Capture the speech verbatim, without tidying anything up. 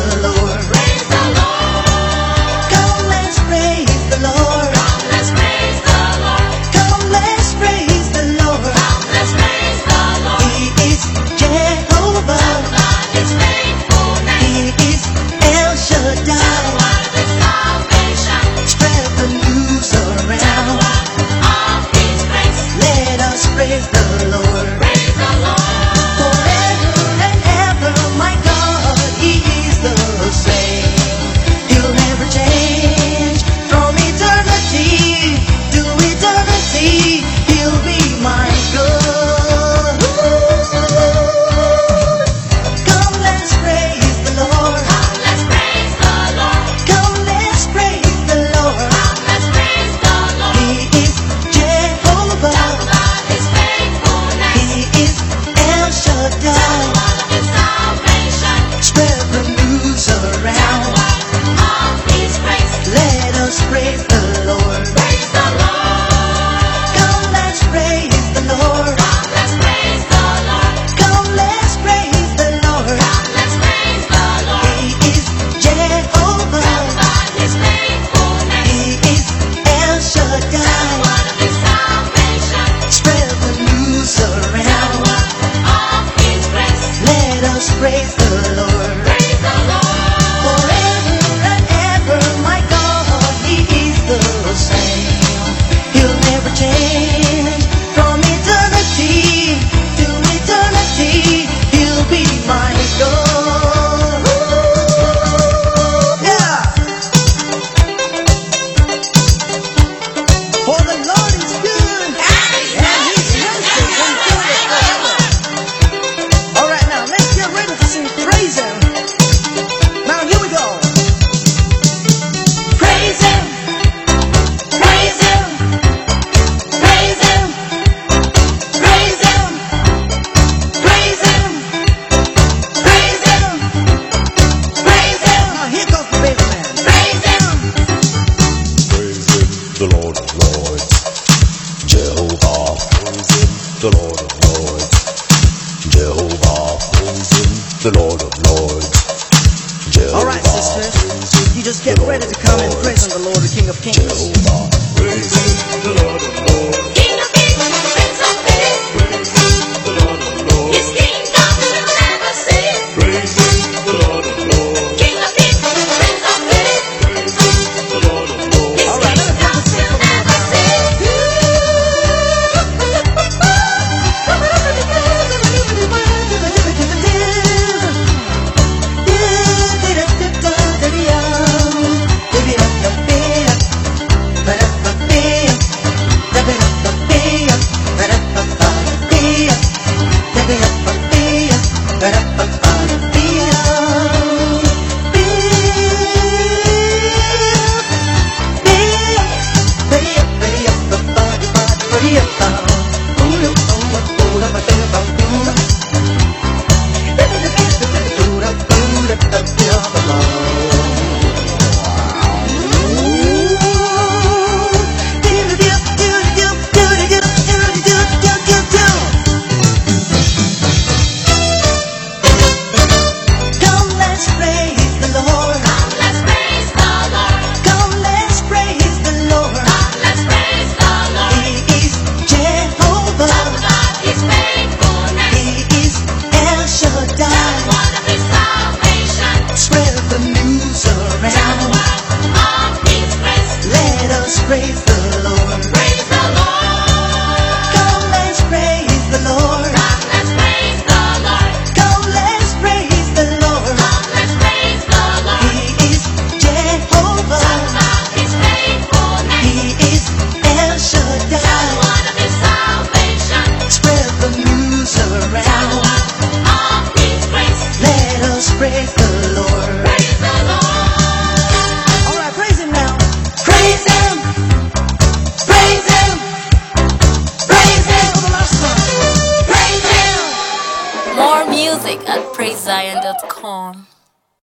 the Lord. Praise the Lord. Come, let's praise the Lord. Come, let's praise the Lord. Come, let's praise the Lord. Come, let's praise the Lord. He is Jehovah. Of God is faithfulness. He is El The Shaddai. word of salvation. Spread the news The around. word of His grace. Let us praise the Lord. Praise the Lord. Forever and ever, my God, He is the same. He'll never change. From eternity to eternity, He'll be my God. Come, let's praise the Lord. Come, let's praise the Lord. Come, let's praise the Lord. Come, let's praise the Lord. He is Jehovah. Of God is faithfulness. He is El The Shaddai. word of His salvation. Spread the news The around. word of His grace. Let us praise the Lord. Praise the Lord. Come, let's praise the Lord. Come, let's praise the Lord. Come, let's praise the Lord. Come, let's praise the Lord. He is Jehovah. Of God is faithfulness. He is El The Shaddai. word of His salvation. Spread the news The around. word of His grace. Let us praise the Lord. Praise the Lord. Forever and ever, my God, He is the same. He'll never change. From eternity to eternity, He'll be my God. Yeah. For the Lord is good, and His mercy endureth forever. All right, now let's get ready to sing praise Him. Now here we go. Praise Him, praise Him, praise Him, praise Him, praise Him, praise Him, praise Him. Now here goes the bass man. Praise Him. Praise Him, the Lord of Lords. Jehovah, praise Him, the Lord of Lords. Jehovah, praise Him, the Lord of Lords. Jehovah, All right, sisters, praise Him, you just the get Lord ready to of come and Lords. praise on the Lord, the King of Kings. Jehovah, praise Him, the Lord of Lords. King of kings, Prince of peace. Praise Him, the Lord of Lords. His kingdom will never cease. Praise Him, the Lord of Lords. King of kings, Prince of peace. Praise Him, the Lord of Lords. His All right, let me kingdom put this will never Come, let's praise the Lord. Come, let's praise the Lord. Come, let's praise the Lord. Come, let's praise the Lord. He is Jehovah. Of God is faithfulness. He is El The Shaddai. word of His salvation. Spread the news The around. word of His grace. Let us praise the